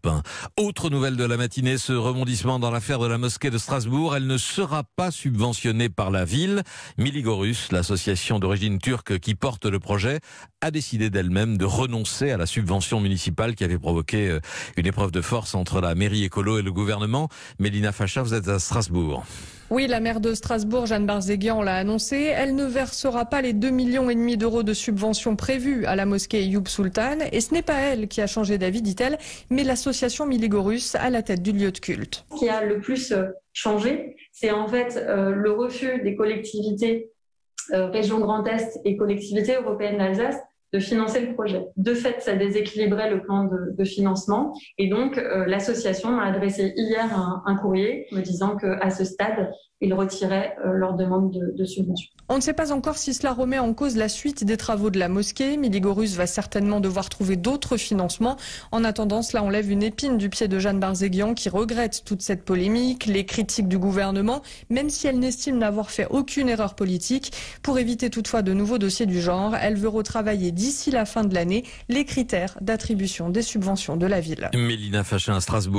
Europe 1. Autre nouvelle de la matinée, ce rebondissement dans l'affaire de la mosquée de Strasbourg. Elle ne sera pas subventionnée par la ville. Miligorus, l'association d'origine turque qui porte le projet, a décidé d'elle-même de renoncer à la subvention municipale qui avait provoqué une épreuve de force entre la mairie écolo et le gouvernement. Mélina Facha, vous êtes à Strasbourg. Oui, la maire de Strasbourg, Jeanne Barzéguian, l'a annoncé. Elle ne versera pas les 2,5 millions d'euros de subventions prévues à la mosquée Ayoub Sultan. Et ce n'est pas elle qui a changé d'avis, dit-elle, mais l'association Miligorus à la tête du lieu de culte. Ce qui a le plus changé, c'est en fait le refus des collectivités région Grand Est et collectivités européennes d'Alsace de financer le projet. De fait, ça déséquilibrait le plan de financement et donc l'association m'a adressé hier un courrier me disant qu'à ce stade, ils retiraient leur demande de subvention. On ne sait pas encore si cela remet en cause la suite des travaux de la mosquée. Miligorus va certainement devoir trouver d'autres financements. En attendant, cela enlève une épine du pied de Jeanne Barzéguian qui regrette toute cette polémique, les critiques du gouvernement, même si elle n'estime n'avoir fait aucune erreur politique. Pour éviter toutefois de nouveaux dossiers du genre, elle veut retravailler d'ici la fin de l'année les critères d'attribution des subventions de la ville. Mélina Facha à Strasbourg.